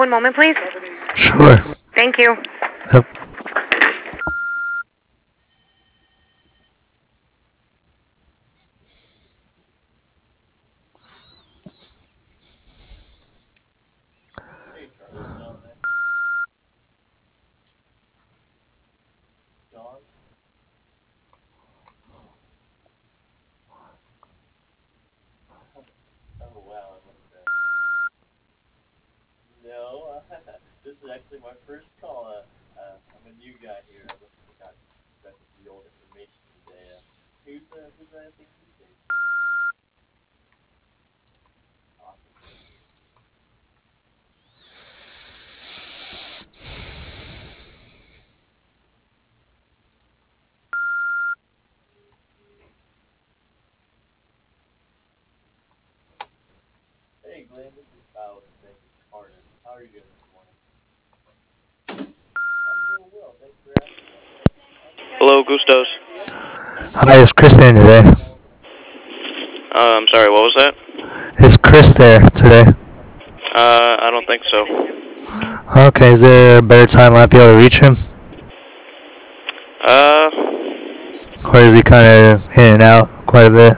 one moment, please? Sure. Thank you. Yep. Hello, Gustos. Hi, is Chris there today? I'm sorry, what was that? Is Chris there today? I don't think so. Okay, is there a better time I might be able to reach him? Uh, Or is he kind of in and out quite a bit?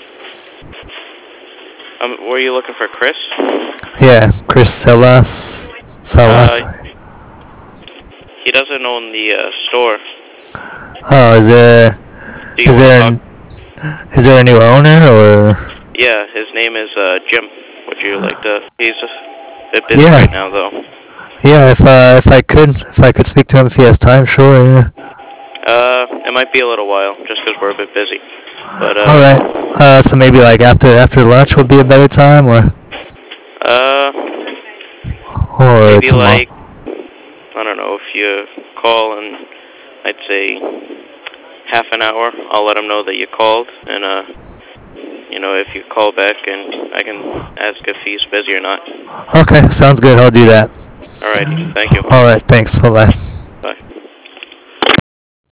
were you looking for Chris? Yeah, Chris Salas. He doesn't own the store. Oh, Do you want to talk? is there a new owner or? Yeah, his name is Jim. Would you like to? He's a bit busy Yeah, right now, though. yeah. If I could speak to him if he has time, sure. Yeah. It might be a little while, just 'cause we're a bit busy. But All right. So maybe like after lunch would be a better time, uh, or maybe tomorrow. like, I don't know, if you call and I'd say half an hour, I'll let him know that you called, and if you call back, and I can ask if he's busy or not. Okay, sounds good. I'll do that. Alrighty, thank you. All right. Thanks. Bye bye.